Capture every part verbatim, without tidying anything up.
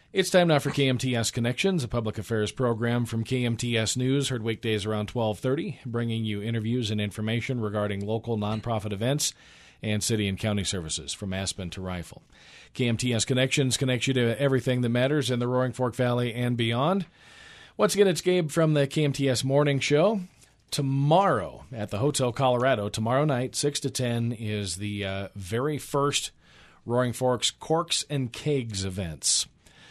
It's time now for K M T S Connections, a public affairs program from K M T S News, heard weekdays around twelve thirty, bringing you interviews and information regarding local nonprofit events and city and county services from Aspen to Rifle. K M T S Connections connects you to everything that matters in the Roaring Fork Valley and beyond. Once again, it's Gabe from the K M T S Morning Show. Tomorrow at the Hotel Colorado, tomorrow night, six to ten, is the uh, very first Roaring Forks Corks and Kegs events.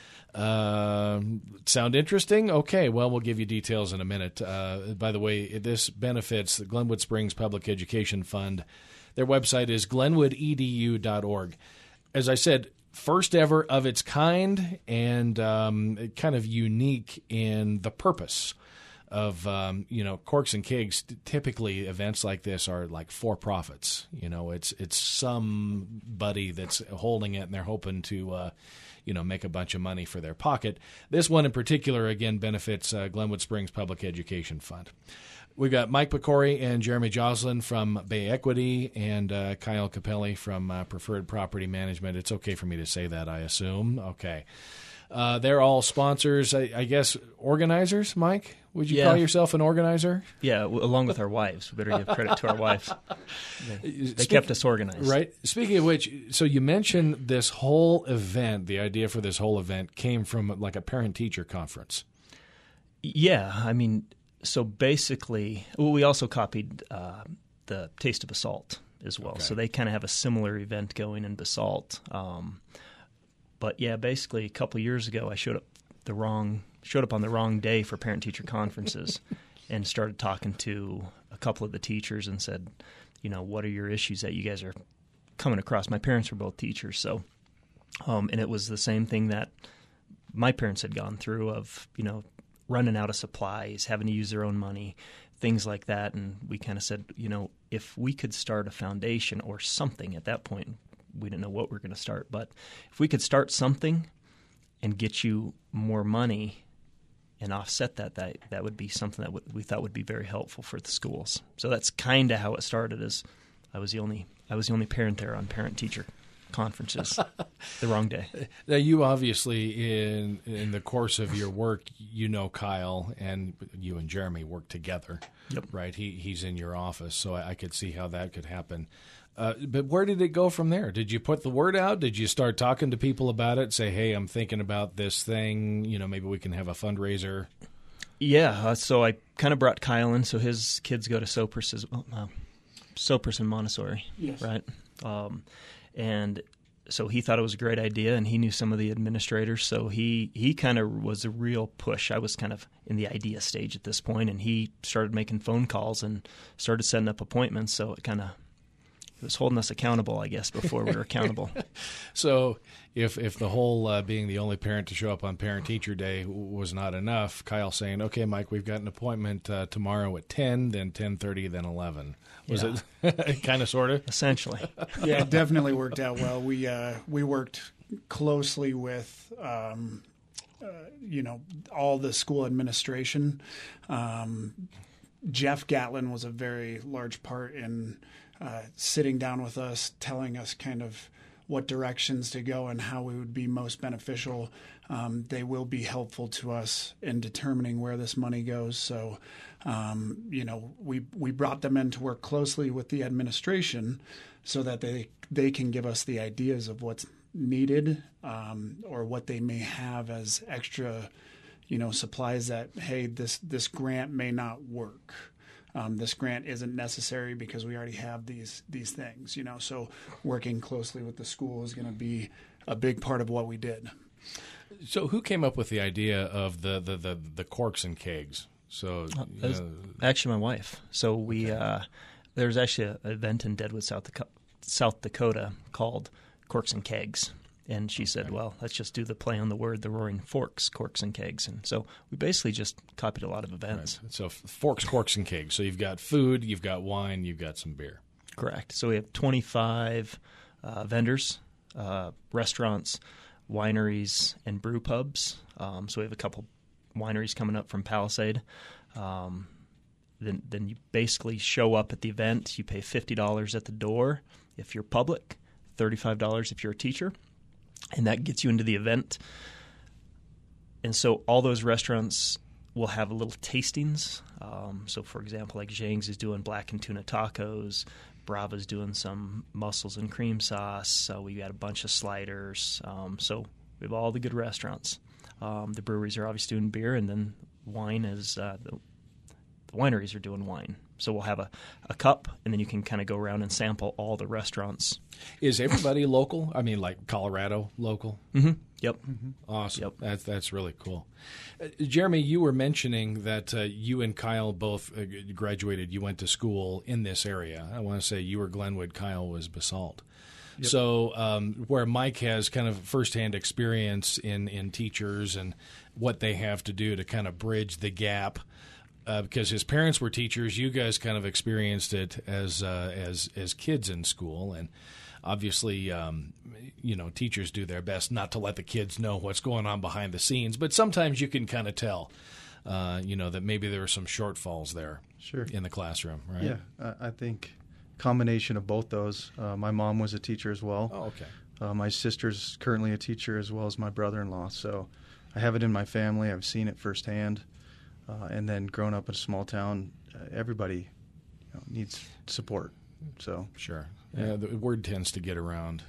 Uh, sound interesting? Okay, well, we'll give you details in a minute. Uh, by the way, this benefits the Glenwood Springs Public Education Fund. Their website is glenwood e d u dot org. As I said, first ever of its kind and um, kind of unique in the purpose of, um, you know, Corks and Kegs. Typically, events like this are like for profits. You know, it's it's somebody that's holding it and they're hoping to, uh, you know, make a bunch of money for their pocket. This one in particular, again, benefits uh, Glenwood Springs Public Education Fund. We've got Mike Pecori and Jeremy Joslin from Bay Equity and uh, Kyle Capelli from uh, Preferred Property Management. It's okay for me to say that, I assume. Okay. Uh, they're all sponsors, I, I guess, organizers, Mike? Would you yeah. call yourself an organizer? Yeah, w- along with our wives. We better give credit to our wives. They, they Speak, kept us organized. Right. Speaking of which, so you mentioned this whole event, the idea for this whole event came from like a parent-teacher conference. Yeah, I mean, so basically, well, we also copied uh, the Taste of Basalt as well. Okay. So they kind of have a similar event going in Basalt. Um, but yeah, basically a couple years ago, I showed up the wrong showed up on the wrong day for parent-teacher conferences and started talking to a couple of the teachers and said, you know, what are your issues that you guys are coming across? My parents were both teachers, so um, and it was the same thing that my parents had gone through of, you know, running out of supplies, having to use their own money, things like that. And we kind of said, you know, if we could start a foundation or something at that point, we didn't know what we were going to start, but if we could start something and get you more money and offset that, that that would be something that w- we thought would be very helpful for the schools. So that's kind of how it started. Is I was the only I was the only parent there on parent-teacher conferences the wrong day. Now, you obviously, in in the course of your work, you know Kyle, and you and Jeremy work together. Yep. Right? He he's in your office, so I, I could see how that could happen. Uh, but where did it go from there? Did you put the word out? Did you start talking to people about it? Say, hey, I'm thinking about this thing. You know, maybe we can have a fundraiser. Yeah. Uh, so I kind of brought Kyle in. So his kids go to Sopris, as well, uh, Sopris and Montessori, yes. right? Um, and so he thought it was a great idea, and he knew some of the administrators. So he, he kind of was a real push. I was kind of in the idea stage at this point, and he started making phone calls and started setting up appointments. So it kind of It was holding us accountable, I guess, before we were accountable. So if if the whole uh, being the only parent to show up on Parent-Teacher Day w- was not enough, Kyle saying, okay, Mike, we've got an appointment uh, tomorrow at ten, then ten thirty, then eleven. Was yeah. it kind of, sort of? Essentially. Yeah, it definitely worked out well. We, uh, we worked closely with, um, uh, you know, all the school administration. Um, Jeff Gatlin was a very large part in Uh, sitting down with us, telling us kind of what directions to go and how we would be most beneficial. Um, they will be helpful to us in determining where this money goes. So, um, you know, we we brought them in to work closely with the administration so that they they can give us the ideas of what's needed um, or what they may have as extra, you know, supplies that, hey, this this grant may not work. Um, this grant isn't necessary because we already have these these things, you know. So working closely with the school is going to be a big part of what we did. So who came up with the idea of the the, the, the Corks and Kegs? So uh, uh, actually, my wife. So we okay. uh, there was actually an event in Deadwood, South Dakota, South Dakota called Corks and Kegs. And she said, well, let's just do the play on the word, the Roaring Forks, Corks and Kegs. And so we basically just copied a lot of events. Right. So Forks, Corks, and Kegs. So you've got food, you've got wine, you've got some beer. Correct. So we have twenty-five uh, vendors, uh, restaurants, wineries, and brew pubs. Um, so we have a couple wineries coming up from Palisade. Um, then, then you basically show up at the event. You pay fifty dollars at the door if you're public, thirty-five dollars if you're a teacher. And that gets you into the event. and so all those restaurants will have little tastings. Um, so, for example, like Zhang's is doing blackened tuna tacos. Brava's doing some mussels and cream sauce. So we got a bunch of sliders. Um, so we have all the good restaurants. Um, the breweries are obviously doing beer, and then wine is uh, the, the wineries are doing wine. So we'll have a, a cup, and then you can kind of go around and sample all the restaurants. Is everybody local? I mean, like Colorado local? Mm-hmm. Yep. Mm-hmm. Awesome. Yep. That's that's really cool. Uh, Jeremy, you were mentioning that uh, you and Kyle both uh, graduated. You went to school in this area. I want to say you were Glenwood, Kyle was Basalt. Yep. So um, where Mike has kind of firsthand experience in, in teachers and what they have to do to kind of bridge the gap, uh, because his parents were teachers, you guys kind of experienced it as uh, as as kids in school, and obviously, um, you know, teachers do their best not to let the kids know what's going on behind the scenes, but sometimes you can kind of tell, uh, you know, that maybe there are some shortfalls there sure. in the classroom, right? Yeah, I think combination of both those. Uh, my mom was a teacher as well. Oh, okay. Uh, my sister's currently a teacher as well as my brother-in-law, so I have it in my family. I've seen it firsthand. Uh, and then growing up in a small town, uh, everybody you know, needs support. So Sure. Yeah, the word tends to get around.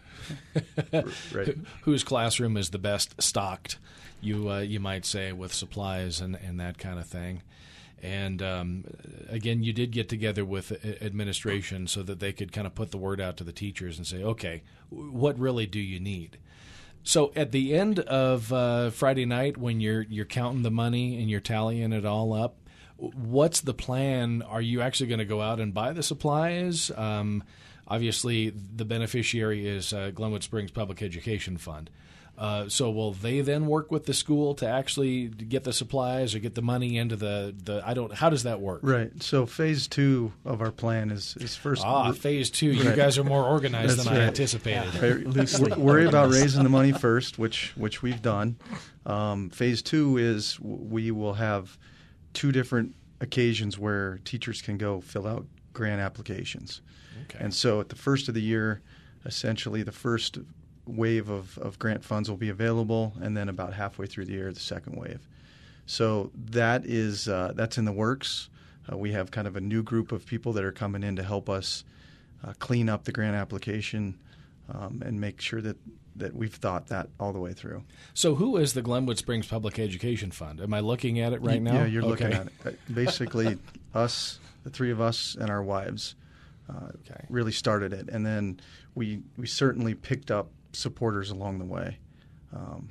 Right. Whose classroom is the best stocked, you uh, you might say, with supplies and, and that kind of thing. And um, again, you did get together with administration so that they could kind of put the word out to the teachers and say, okay, what really do you need? So at the end of uh, Friday night, when you're you're counting the money and you're tallying it all up, what's the plan? Are you actually going to go out and buy the supplies? Um, obviously, the beneficiary is uh, Glenwood Springs Public Education Fund. Uh, so will they then work with the school to actually get the supplies or get the money into the, the I don't how does that work? Right. So phase two of our plan is, is first. Ah, phase two. You right. guys are more organized That's than right. I anticipated. Yeah. Loosely. Worry about raising the money first, which which we've done. Um, phase two is we will have two different occasions where teachers can go fill out grant applications. Okay. And so at the first of the year, essentially the first wave of, of grant funds will be available, and then about halfway through the year, the second wave. So that is uh, that's in the works. Uh, we have kind of a new group of people that are coming in to help us uh, clean up the grant application um, and make sure that, that we've thought that all the way through. So who is the Glenwood Springs Public Education Fund? Am I looking at it right now? Yeah, you're okay. looking at it. Basically, us, the three of us and our wives uh, okay. really started it. And then we we certainly picked up supporters along the way. Um,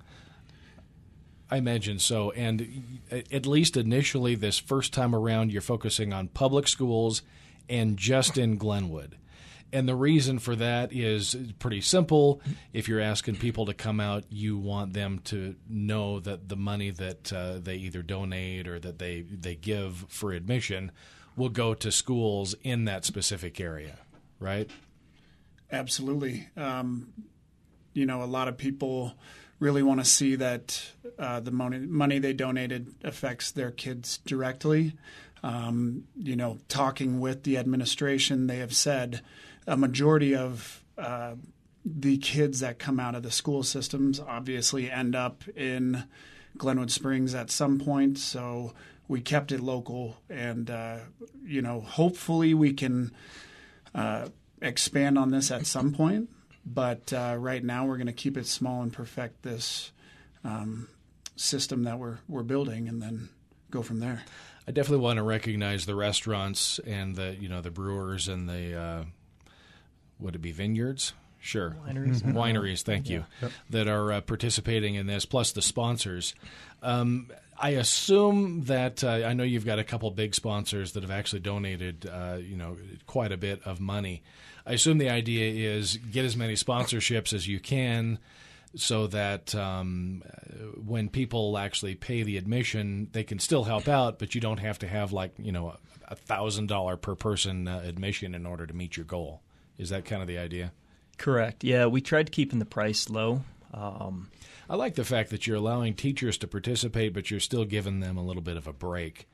I imagine so. And at least initially, this first time around, you're focusing on public schools and just in Glenwood. And the reason for that is pretty simple. If you're asking people to come out, you want them to know that the money that uh, they either donate or that they, they give for admission will go to schools in that specific area, right? Absolutely. Um, you know, a lot of people really want to see that uh, the money, money they donated affects their kids directly. Um, you know, talking with the administration, they have said a majority of uh, the kids that come out of the school systems obviously end up in Glenwood Springs at some point. So we kept it local, and, uh, you know, hopefully we can uh, expand on this at some point. But uh, right now we're going to keep it small and perfect this um, system that we're we're building, and then go from there. I definitely want to recognize the restaurants and the you know the brewers and the uh, would it be vineyards? Sure, wineries. Mm-hmm. Wineries. Thank you, Yep. that are uh, participating in this, plus the sponsors. Um, I assume that uh, I know you've got a couple big sponsors that have actually donated, uh, you know, quite a bit of money. I assume the idea is get as many sponsorships as you can, so that um, when people actually pay the admission, they can still help out, but you don't have to have like you know a thousand dollar per person uh, admission in order to meet your goal. Is that kind of the idea? Correct. Yeah, we tried keeping the price low. Um, I like the fact that you're allowing teachers to participate, but you're still giving them a little bit of a break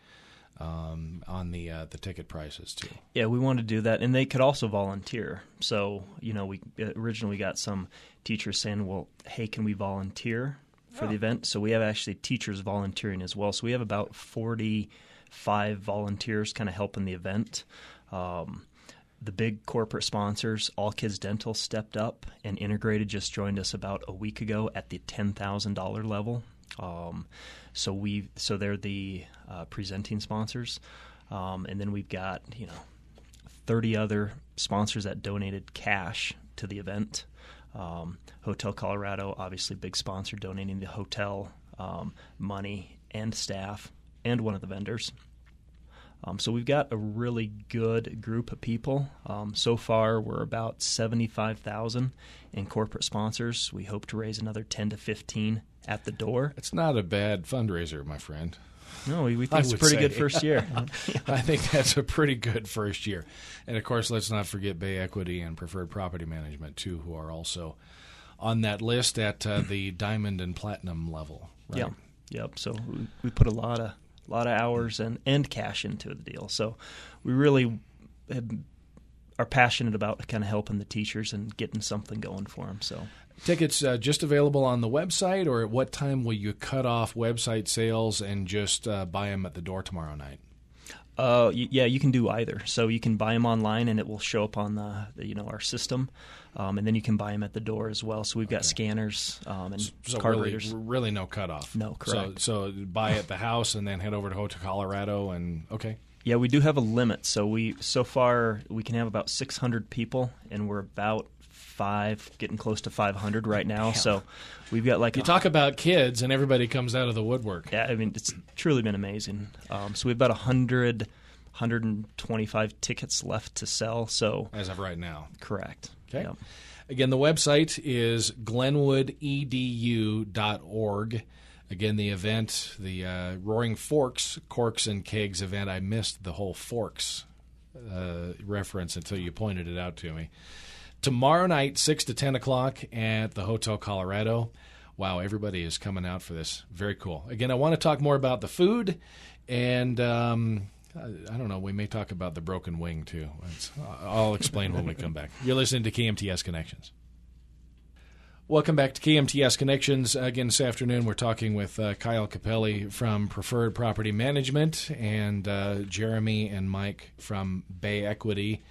um, on the uh, the ticket prices too. Yeah, we wanted to do that, and they could also volunteer. So, you know, we originally got some teachers saying, "Well, hey, can we volunteer?" for Oh. the event. So we have actually teachers volunteering as well. So we have about forty-five volunteers kind of helping the event. Um, the big corporate sponsors, All Kids Dental, stepped up, and Integrated just joined us about a week ago at the ten thousand dollars level. Um, so we so they're the uh, presenting sponsors, um, and then we've got you know thirty other sponsors that donated cash to the event. Um, Hotel Colorado, obviously big sponsor, donating the hotel um, money and staff and one of the vendors. Um, so we've got a really good group of people. Um, so far, we're about seventy-five thousand in corporate sponsors. We hope to raise another ten to fifteen at the door. It's not a bad fundraiser, my friend. No, we, we I think it's a would pretty say. good first year. I think that's a pretty good first year. And, of course, let's not forget Bay Equity and Preferred Property Management, too, who are also on that list at uh, the diamond and platinum level. Right? Yep, yep. So we, we put a lot of lot of hours and, and cash into the deal. So we really have, are passionate about kind of helping the teachers and getting something going for them. So Tickets uh, just available on the website, or at what time will you cut off website sales and just uh, buy them at the door tomorrow night? Uh, y- yeah, you can do either. So you can buy them online, and it will show up on the, the you know our system, um, and then you can buy them at the door as well. So we've got Okay. scanners um, and So card really, readers. really no cutoff. No, correct. So, so buy at the house and then head over to Hotel Colorado and okay. Yeah, we do have a limit. So we so far we can have about six hundred people, and we're about five, getting close to five hundred right now. Damn. So we've got like You a, talk about kids and everybody comes out of the woodwork. Yeah, I mean it's truly been amazing. Um, so we've about one hundred, one hundred twenty-five tickets left to sell. So As of right now. correct. Okay. Yep. Again, the website is glenwood e d u dot org. Again, the event, the uh, Roaring Forks Corks and Kegs event. I missed the whole Forks uh, reference until you pointed it out to me. Tomorrow night, six to ten o'clock at the Hotel Colorado. Wow, everybody is coming out for this. Very cool. Again, I want to talk more about the food, and um, I, I don't know, we may talk about the broken wing, too. It's, I'll explain when we come back. You're listening to K M T S Connections. Welcome back to K M T S Connections. Again, this afternoon we're talking with uh, Kyle Capelli from Preferred Property Management and uh, Jeremy and Mike from Bay Equity.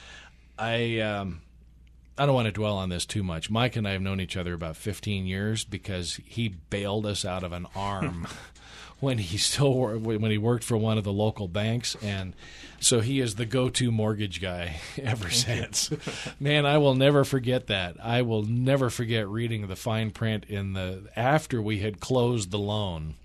I... Um, I don't want to dwell on this too much. Mike and I have known each other about fifteen years because he bailed us out of an arm when he still wor- when he worked for one of the local banks, and so he is the go-to mortgage guy ever since. Man, I will never forget that. I will never forget reading the fine print in the after we had closed the loan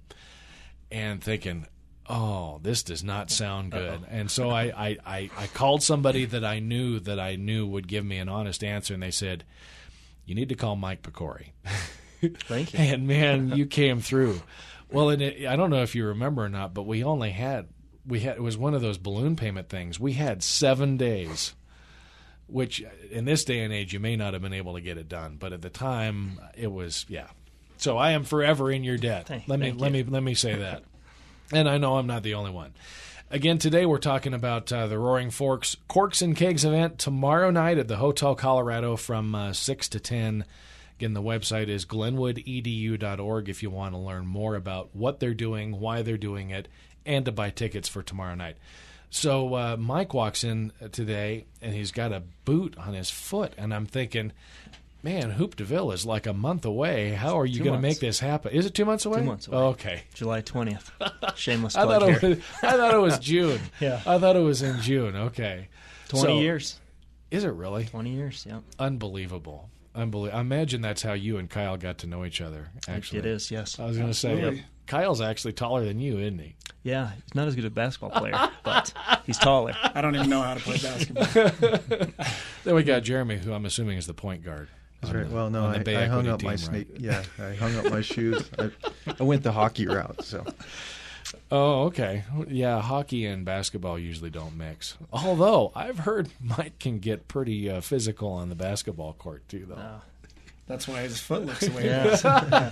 and thinking, oh, this does not sound good. Uh-oh. And so I, I, I, I called somebody that I knew that I knew would give me an honest answer, and they said, you need to call Mike Pecori. Thank you. And, man, you came through. Well, and it, I don't know if you remember or not, but we only had, we had it was one of those balloon payment things. We had seven days, which in this day and age you may not have been able to get it done. But at the time, it was, yeah. So I am forever in your debt. Thank, let me thank let you. me let me say that. And I know I'm not the only one. Again, today we're talking about uh, the Roaring Forks Corks and Kegs event tomorrow night at the Hotel Colorado from uh, six to ten. Again, the website is glenwood e d u dot org if you want to learn more about what they're doing, why they're doing it, and to buy tickets for tomorrow night. So uh, Mike walks in today, and he's got a boot on his foot, and I'm thinking, man, Hoop DeVille is like a month away. How are you going to make this happen? Is it two months away? Two months away. Oh, okay. July twentieth. Shameless I plug thought, here. it was, I thought it was June. Yeah. I thought it was in June. Okay. twenty So- years. Is it really? twenty years, yep. Unbelievable. Unbelievable. I imagine that's how you and Kyle got to know each other, actually. It is, yes. I was going to say, Absolutely. yep. Kyle's actually taller than you, isn't he? Yeah, he's not as good a basketball player, but he's taller. I don't even know how to play basketball. Then we got Jeremy, who I'm assuming is the point guard. That's on right. the- Well, no, on the I, Bay I hung Equity up my team, snake. right? Yeah, I hung up my shoes. I, I went the hockey route. So Oh, okay. Yeah, hockey and basketball usually don't mix. Although, I've heard Mike can get pretty uh, physical on the basketball court, too, though. Uh, That's why his foot looks the way Yeah. it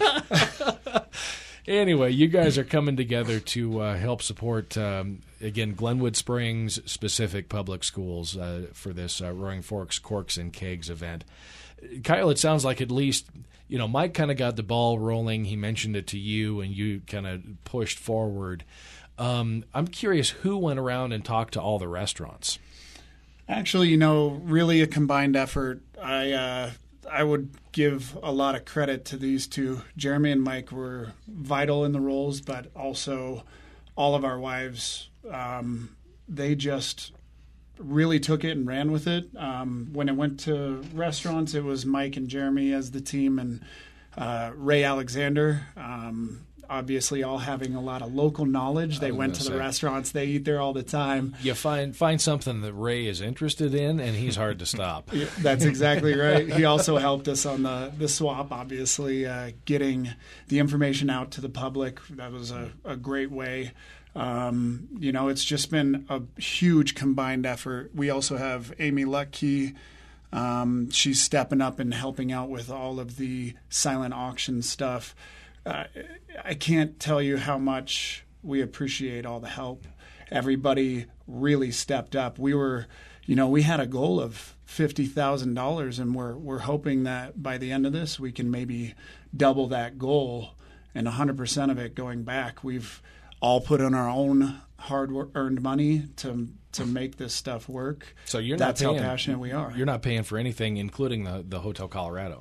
does. Anyway, you guys are coming together to uh, help support, um, again, Glenwood Springs specific public schools uh, for this uh, Roaring Forks Corks and Kegs event. Kyle, it sounds like at least you know, Mike kind of got the ball rolling. He mentioned it to you, and you kind of pushed forward. Um, I'm curious who went around and talked to all the restaurants. Actually, you know, really a combined effort. I uh, I would give a lot of credit to these two. Jeremy and Mike were vital in the roles, but also all of our wives. Um, they just really took it and ran with it. Um, when it went to restaurants, it was Mike and Jeremy as the team, and uh, Ray Alexander. Um, obviously, all having a lot of local knowledge. They went to the say. restaurants. They eat there all the time. You find find something that Ray is interested in, and he's hard to stop. Yeah, that's exactly right. He also helped us on the, the swap, obviously, uh, getting the information out to the public. That was a, a great way. Um, you know, it's just been a huge combined effort. We also have Amy Lutkey. Um, she's stepping up and helping out with all of the silent auction stuff. Uh, I can't tell you how much we appreciate all the help. Everybody really stepped up. We were, you know, we had a goal of fifty thousand dollars, and we're we're hoping that by the end of this we can maybe double that goal, and one hundred percent of it going back. We've all put in our own hard-earned money to to make this stuff work. So you're That's not paying, how passionate we are. You're not paying for anything, including the, the Hotel Colorado.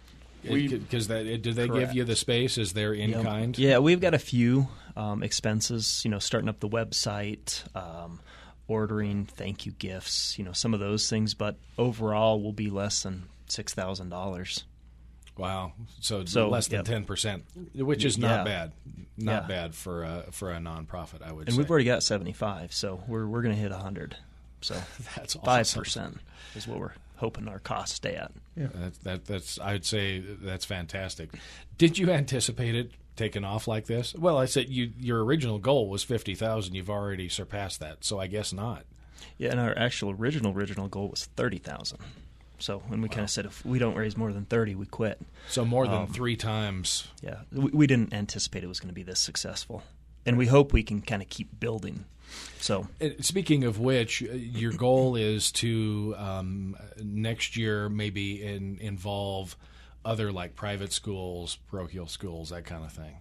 Because did they Correct. give you the space? Is there in Yep. kind? Yeah, we've got a few um, expenses. You know, starting up the website, um, ordering thank you gifts. You know, some of those things. But overall, will be less than six thousand dollars. Wow. So, So, less than yep. ten percent, which is not Yeah. bad. Not Yeah. bad for a, for a nonprofit, I would And say. we've already got seventy-five, so we're we're going to hit one hundred. So That's awesome. five percent is what we're hoping our costs stay at. Yeah. That, that, that's, I'd say that's fantastic. Did you anticipate it taking off like this? Well, I said you, your original goal was fifty thousand. You've already surpassed that, so I guess not. Yeah, and our actual original original goal was thirty thousand. So when we wow. kind of said if we don't raise more than thirty, we quit. So more than um, three times. Yeah, we, we didn't anticipate it was going to be this successful, and we hope we can kind of keep building. So, speaking of which, your goal is to um, next year maybe in, involve other like private schools, parochial schools, that kind of thing.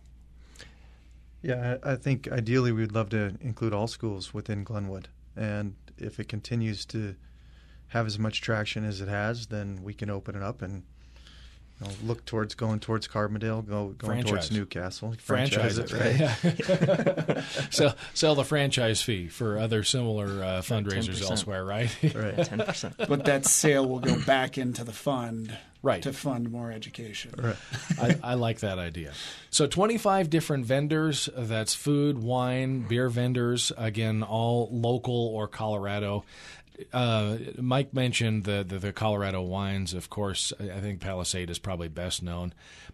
Yeah, I, I think ideally we'd love to include all schools within Glenwood, and if it continues to have as much traction as it has, then we can open it up and you know, look towards going towards Carbondale, go going franchise. towards Newcastle, franchise, franchise it, right? sell sell the franchise fee for other similar uh, fundraisers ten percent elsewhere, right? Right, ten percent. But that sale will go back into the fund, right, to fund more education. Right. I, I like that idea. So twenty-five different vendors. That's food, wine, beer vendors. Again, all local or Colorado. Uh, Mike mentioned the, the the Colorado wines. Of course, I think Palisade is probably best known.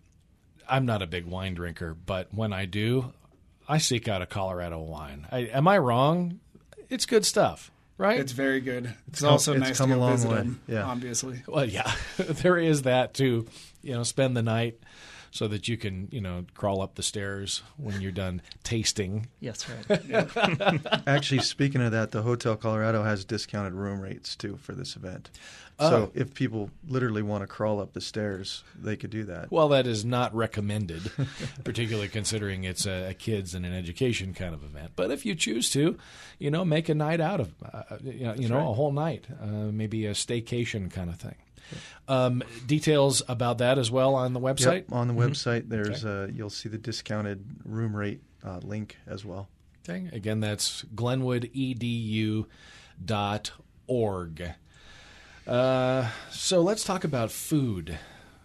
I'm not a big wine drinker, but when I do, I seek out a Colorado wine. I, am I wrong? It's good stuff, right? It's very good. It's, it's come, also it's nice come to a go long visit way. them, Yeah. obviously. Well, yeah, there is that too. You know, spend the night so that you can, you know, crawl up the stairs when you're done tasting. Yes, right. Yeah. Actually, speaking of that, the Hotel Colorado has discounted room rates too for this event. Oh. So if people literally want to crawl up the stairs, they could do that. Well, that is not recommended, particularly considering it's a, a kids and an education kind of event. But if you choose to, you know, make a night out of, uh, you know, you know right. a whole night, uh, maybe a staycation kind of thing. Um, details about that as well on the website? Yep, on the mm-hmm. website, there's okay. uh, you'll see the discounted room rate uh, link as well. Okay. Again, that's glenwood e d u dot org. Uh, so let's talk about food.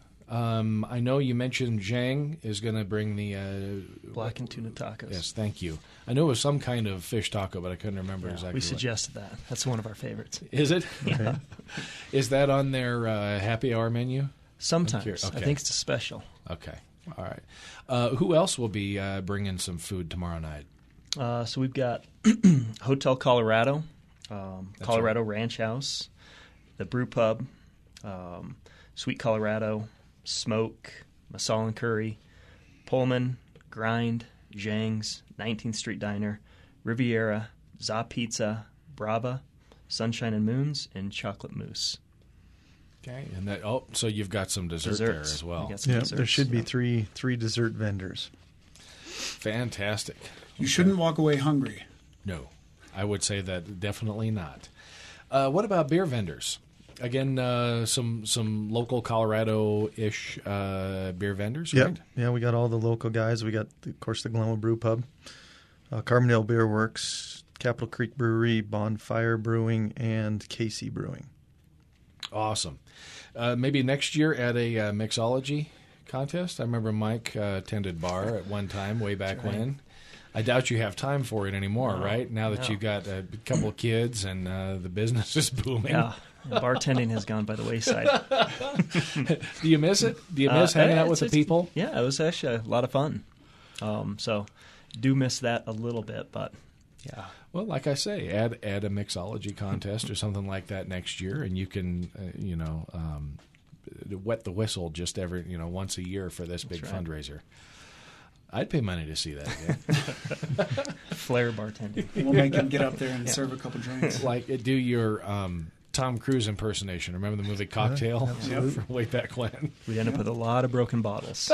Um, I know you mentioned Zhang is going to bring the uh, black and tuna tacos. Yes, thank you. I know it was some kind of fish taco, but I couldn't remember Yeah, exactly. We what. suggested that. That's one of our favorites. Is it? Yeah. Is that on their uh, happy hour menu? Sometimes. Okay. I think it's a special. Okay. All right. Uh, who else will be uh, bringing some food tomorrow night? Uh, so we've got Hotel Colorado, um, Colorado right. Ranch House, the Brew Pub, um, Sweet Colorado, Smoke, Masala and Curry, Pullman, Grind, Zhang's, nineteenth Street Diner, Riviera, Za Pizza, Brava, Sunshine and Moons, and Chocolate Mousse. Okay, and that oh, so you've got some dessert Desserts. there as well. We got some Yeah, desserts, there should be yeah. three three dessert vendors. Fantastic. You shouldn't walk away hungry. No, I would say that definitely not. Uh, what about beer vendors? Again, uh, some some local Colorado-ish uh, beer vendors, Yep. right? Yeah, we got all the local guys. We got, of course, the Glenwood Brew Pub, uh, Carbondale Beer Works, Capitol Creek Brewery, Bonfire Brewing, and Casey Brewing. Awesome. Uh, maybe next year at a uh, mixology contest. I remember Mike uh, attended bar at one time way back right. when. I doubt you have time for it anymore, No, right? Now that no. you've got a couple of kids and uh, the business is booming. Yeah, bartending has gone by the wayside. Do you miss it? Do you miss Uh, hanging yeah, out with it's- the people? Yeah, it was actually a lot of fun. Um, so, do miss that a little bit, but yeah. Well, like I say, add add a mixology contest or something like that next year, and you can, uh, you know, um, wet the whistle just every, you know, once a year for this big That's right. fundraiser. I'd pay money to see that again. Flair bartending. We'll make him get up there and serve a couple drinks. Like, uh, do your um, Tom Cruise impersonation. Remember the movie Cocktail absolutely. from way back when? We end up with a lot of broken bottles.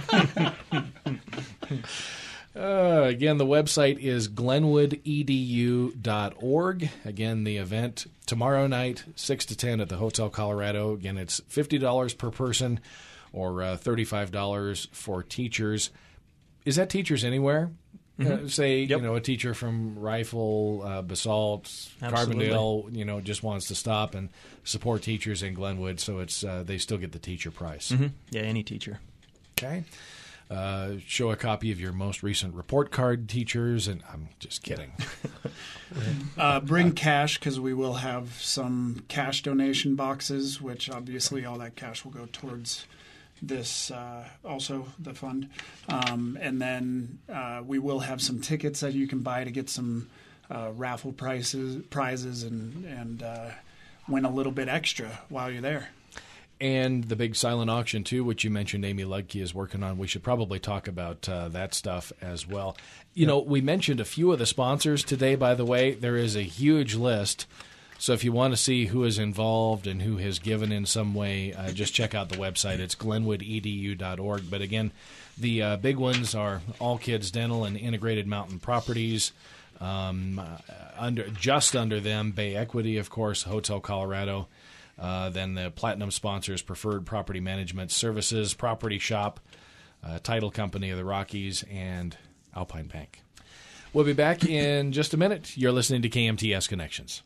Uh, again, the website is glenwood e d u dot org. Again, the event tomorrow night, six to ten at the Hotel Colorado. Again, it's fifty dollars per person or uh, thirty-five dollars for teachers. Is that teachers anywhere? Uh, say, Yep. you know, a teacher from Rifle, uh, Basalt, Absolutely. Carbondale, you know, just wants to stop and support teachers in Glenwood, so it's uh, they still get the teacher price. hmm Yeah, any teacher. Okay. Uh, show a copy of your most recent report card, teachers, and I'm just kidding. Uh, bring cash because we will have some cash donation boxes, which obviously all that cash will go towards this, uh, also the fund. Um, and then uh, we will have some tickets that you can buy to get some uh, raffle prices, prizes, and and uh, win a little bit extra while you're there. And the big silent auction, too, which you mentioned Amy Ludke is working on. We should probably talk about uh, that stuff as well. You know, we mentioned a few of the sponsors today, by the way. There is a huge list. So if you want to see who is involved and who has given in some way, uh, just check out the website. It's glenwood e d u dot org. But again, the uh, big ones are All Kids Dental and Integrated Mountain Properties. Um, uh, under just under them, Bay Equity, of course, Hotel Colorado. Uh, then the Platinum sponsors, Preferred Property Management Services, Property Shop, uh, Title Company of the Rockies, and Alpine Bank. We'll be back in just a minute. You're listening to K M T S Connections.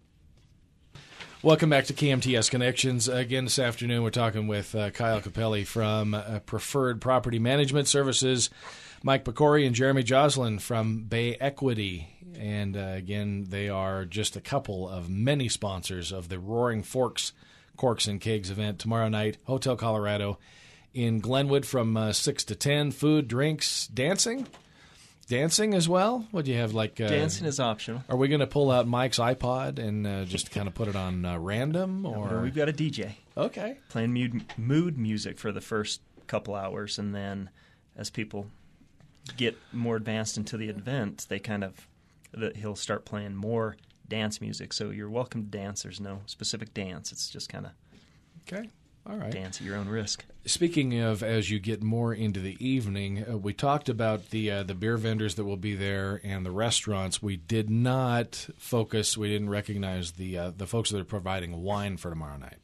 Welcome back to K M T S Connections. Again, this afternoon, we're talking with uh, Kyle Capelli from uh, Preferred Property Management Services, Mike Pecori and Jeremy Joslin from Bay Equity. And uh, again, they are just a couple of many sponsors of the Roaring Forks Corks and Kegs event tomorrow night, Hotel Colorado in Glenwood from uh, six to ten. Food, drinks, dancing. Dancing as well? What do you have, like... Uh, Dancing is optional. Are we going to pull out Mike's iPod and uh, just kind of put it on uh, random? Or We've got a D J Okay. playing mood, mood music for the first couple hours, and then as people get more advanced into the event, they kind of that he'll start playing more dance music. So you're welcome to dance. There's no specific dance. It's just kind of Okay. All right. dance at your own risk. Speaking of, as you get more into the evening, uh, we talked about the uh, the beer vendors that will be there and the restaurants. We did not focus. We didn't recognize the uh, the folks that are providing wine for tomorrow night.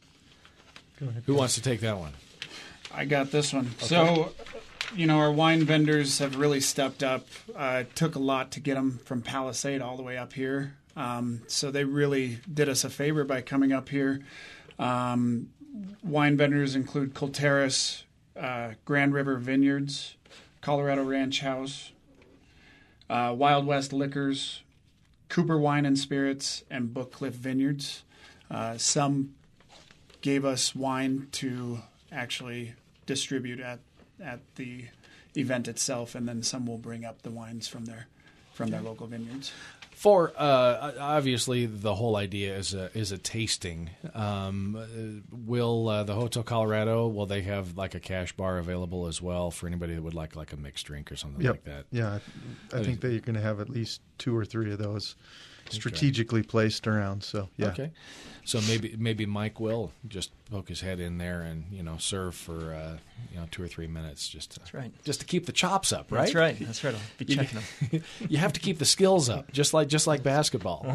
Go ahead. Who wants to take that one? I got this one. So, you know, our wine vendors have really stepped up. Uh, it took a lot to get them from Palisade all the way up here. Um, so they really did us a favor by coming up here. Um, wine vendors include Colteris, uh, Grand River Vineyards, Colorado Ranch House, uh, Wild West Liquors, Cooper Wine and Spirits, and Book Cliff Vineyards. Uh, some gave us wine to actually distribute at at the event itself, and then some will bring up the wines from their from their local vineyards. For uh, obviously, the whole idea is a is a tasting. Um, will uh, the Hotel Colorado, will they have like a cash bar available as well for anybody that would like like a mixed drink or something yep. like that? Yeah, I, I think that you're going to have at least two or three of those strategically okay. placed around. So yeah. Okay. So maybe maybe Mike will just poke his head in there and you know serve for uh, you know two or three minutes just to, that's right just to keep the chops up, right? That's right. That's right. I'll be checking them. You have to keep the skills up, just like just like basketball.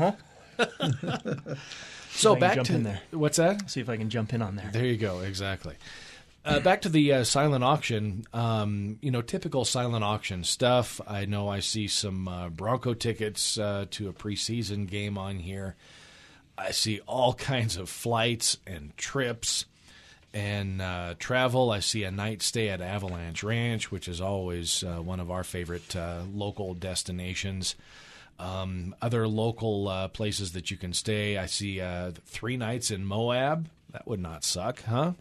Uh-huh. So back back to in there. What's that? See if I can jump in on there. There you go. Exactly. Uh, back to the uh, silent auction. Um, you know, typical silent auction stuff. I know I see some uh, Bronco tickets uh, to a preseason game on here. I see all kinds of flights and trips and uh, travel. I see a night stay at Avalanche Ranch, which is always uh, one of our favorite uh, local destinations. Um, other local uh, places that you can stay. I see uh, three nights in Moab. That would not suck, huh?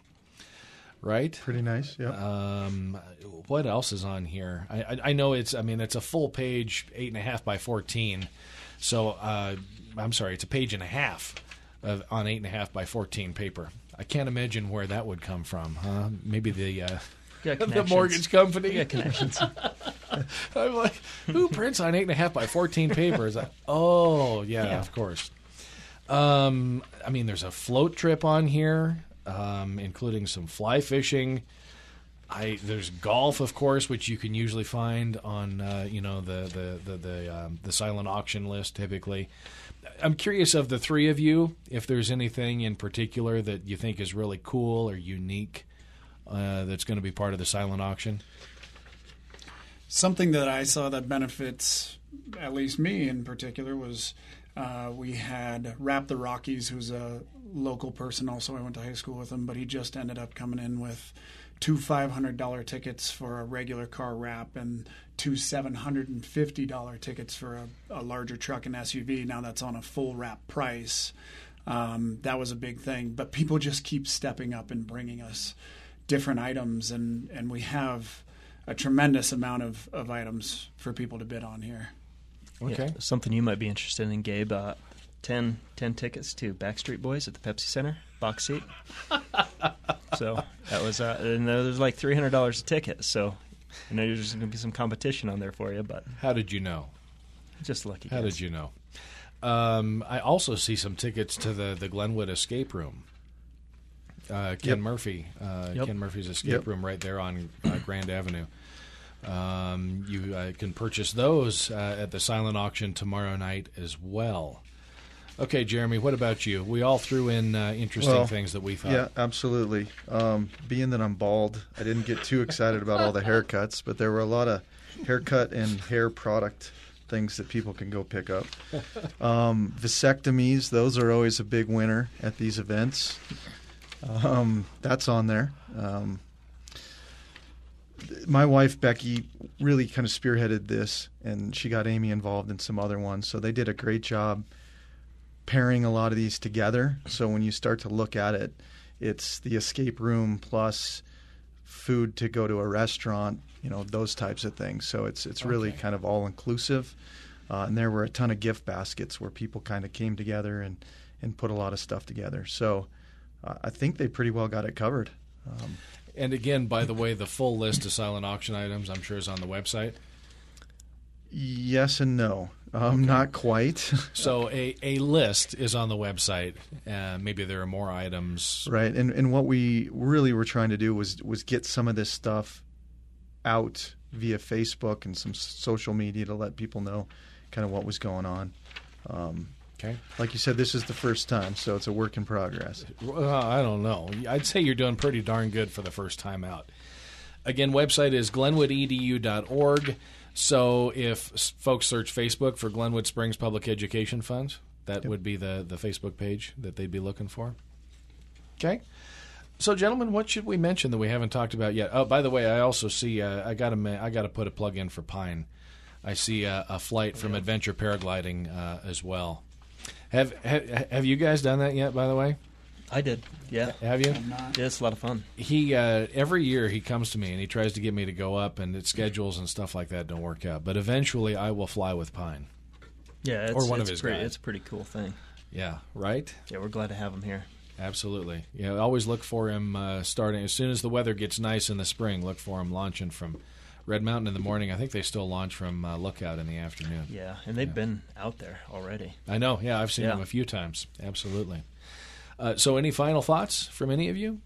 Right? Pretty nice, yeah. Um, what else is on here? I, I, I know it's, I mean, it's a full page, eight and a half by fourteen. So, uh, I'm sorry, it's a page and a half of, on eight and a half by fourteen paper. I can't imagine where that would come from, huh? Maybe the uh, the mortgage company. You got connections. I'm like, who prints on eight and a half by fourteen paper? Is that? Oh, yeah, yeah. Of course. Um, I mean, there's a float trip on here, um, including some fly fishing. I there's golf, of course, which you can usually find on uh, you know the the the the, um, the silent auction list typically. I'm curious of the three of you if there's anything in particular that you think is really cool or unique uh, that's going to be part of the silent auction. Something that I saw that benefits at least me in particular was uh, we had Rap the Rockies, who's a local person. Also, I went to high school with him, but he just ended up coming in with two five hundred dollars tickets for a regular car wrap and two seven hundred fifty dollars tickets for a, a larger truck and S U V. Now that's on a full wrap price. Um, that was a big thing. But people just keep stepping up and bringing us different items, and, and we have a tremendous amount of, of items for people to bid on here. Okay. Yeah, something you might be interested in, Gabe. Uh, ten, ten tickets to Backstreet Boys at the Pepsi Center, box seat. So that was, uh, and there's like three hundred dollars a ticket. So I know there's going to be some competition on there for you, but how did you know? Just lucky. How guys. did you know? Um, I also see some tickets to the, the Glenwood Escape Room. Uh, Ken Yep. Murphy, uh, Yep. Ken Murphy's Escape Yep. Room right there on uh, Grand Avenue. Um, you uh, can purchase those uh, at the silent auction tomorrow night as well. Okay, Jeremy, what about you? We all threw in uh, interesting Well, things that we thought. Yeah, absolutely. Um, being that I'm bald, I didn't get too excited about all the haircuts, but there were a lot of haircut and hair product things that people can go pick up. Um, vasectomies, those are always a big winner at these events. Um, that's on there. Um, my wife, Becky, really kind of spearheaded this, and she got Amy involved in some other ones. So they did a great job pairing a lot of these together. So when you start to look at it, it's the escape room plus food to go to a restaurant, you know, those types of things. So it's it's really Okay. kind of all-inclusive. Uh, and there were a ton of gift baskets where people kind of came together and, and put a lot of stuff together. So uh, I think they pretty well got it covered. Um, And again, by the way, the full list of silent auction items, I'm sure, is on the website. yes and no. Um, Not quite. So a, a list is on the website. Uh, maybe there are more items. Right. And and what we really were trying to do was was get some of this stuff out via Facebook and some social media to let people know kind of what was going on. Um, Okay. like you said, this is the first time, so it's a work in progress. Well, I don't know. I'd say you're doing pretty darn good for the first time out. Again, website is glenwood e d u dot org. So if s- folks search Facebook for Glenwood Springs Public Education Funds, that Yep. would be the, the Facebook page that they'd be looking for. Okay. So, gentlemen, what should we mention that we haven't talked about yet? Oh, by the way, I also see uh, I got to I got to put a plug in for Pine. I see a, a flight from Adventure Paragliding uh, as well. Have, have have you guys done that yet? By the way, I did. Yeah. have you? I'm not. Yeah, it's a lot of fun. He uh, every year he comes to me and he tries to get me to go up, and its schedules and stuff like that don't work out. But eventually, I will fly with Pine. Yeah, it's, or one it's of his pretty, guys. It's a pretty cool thing. Yeah, right? Yeah, we're glad to have him here. Absolutely. Yeah, always look for him uh, starting as soon as the weather gets nice in the spring. Look for him launching from Red Mountain in the morning. I think they still launch from uh, Lookout in the afternoon. Yeah, and they've yeah. been out there already. I know. Yeah, I've seen yeah. them a few times. Absolutely. Uh, so, any final thoughts from any of you?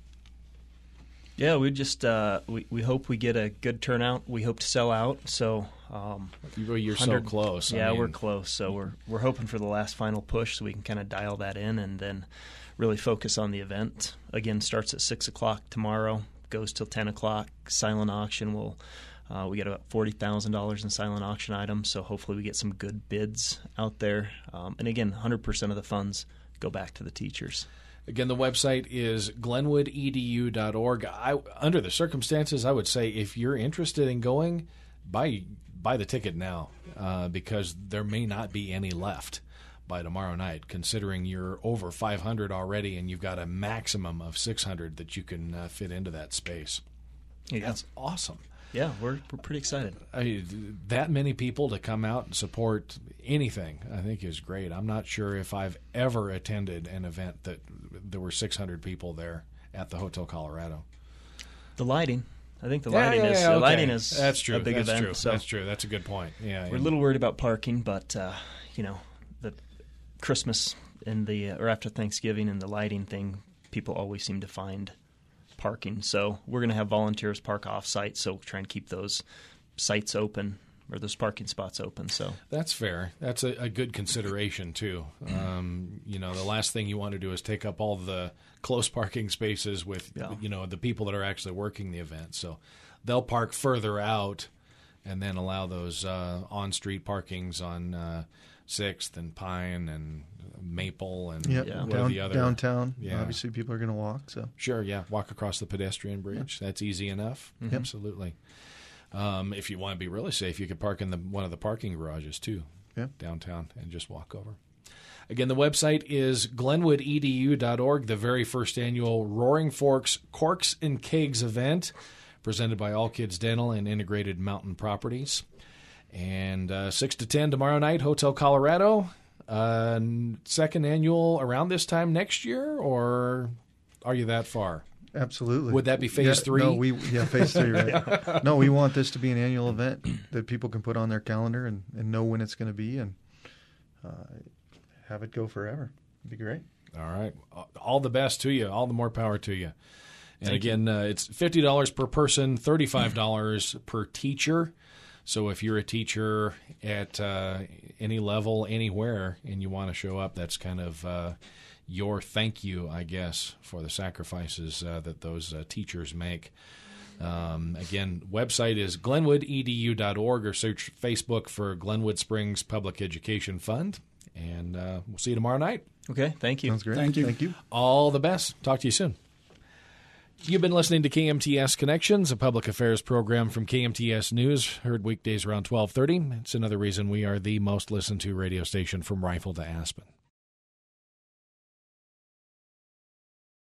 Yeah, we just uh, we we hope we get a good turnout. We hope to sell out. So um, you're so close. Yeah, I mean, we're close. So we're we're hoping for the last final push so we can kind of dial that in and then really focus on the event. Again, starts at six o'clock tomorrow, goes till ten o'clock. Silent auction will. Uh, we get about forty thousand dollars in silent auction items, so hopefully we get some good bids out there. Um, and again, one hundred percent of the funds go back to the teachers. Again, the website is glenwood e d u dot org. I, under the circumstances, I would say if you're interested in going, buy buy the ticket now uh, because there may not be any left by tomorrow night, considering you're over five hundred already and you've got a maximum of six hundred that you can uh, fit into that space. Yeah. That's awesome. Yeah, we're we're pretty excited. I, that many people to come out and support anything, I think, is great. I'm not sure if I've ever attended an event that there were six hundred people there at the Hotel Colorado. The lighting, I think the Yeah, lighting yeah, is yeah, the okay. lighting is That's true. a big That's event. True. So That's true. That's a good point. Yeah, we're and, a little worried about parking, but uh, you know, the Christmas and the or after Thanksgiving and the lighting thing, people always seem to find parking. So we're going to have volunteers park off-site, so try and keep those sites open or those parking spots open. So that's fair. That's a, a good consideration too. Um, you know, the last thing you want to do is take up all the close parking spaces with Yeah. you know the people that are actually working the event. So they'll park further out and then allow those uh, on-street parkings on uh, Sixth and Pine and Maple and Yep. Yeah. what are Down, the other downtown. Yeah. Obviously, people are going to walk. So Sure, yeah. Walk across the pedestrian bridge. That's easy enough. Mm-hmm. Absolutely. Um, if you want to be really safe, you could park in the one of the parking garages, too, Yeah. downtown, and just walk over. Again, the website is glenwood e d u dot org, the very first annual Roaring Forks Corks and Kegs event, presented by All Kids Dental and Integrated Mountain Properties. And uh, six to ten tomorrow night, Hotel Colorado. Uh, second annual around this time next year, or are you that far? absolutely. Would that be phase yeah, three? No, we yeah phase three. Right. No, we want this to be an annual event that people can put on their calendar and, and know when it's going to be and uh, have it go forever. It'd be great. All right. All the best to you. All the more power to you. And Thank again, uh, it's fifty dollars per person, thirty-five dollars per teacher. So if you're a teacher at uh, any level, anywhere, and you want to show up, that's kind of uh, your thank you, I guess, for the sacrifices uh, that those uh, teachers make. Um, again, website is glenwood e d u dot org or search Facebook for Glenwood Springs Public Education Fund. And uh, we'll see you tomorrow night. okay, thank you. Sounds great. Thank you. Thank you. All the best. Talk to you soon. You've been listening to K M T S Connections, a public affairs program from K M T S News, heard weekdays around twelve thirty. It's another reason we are the most listened to radio station from Rifle to Aspen.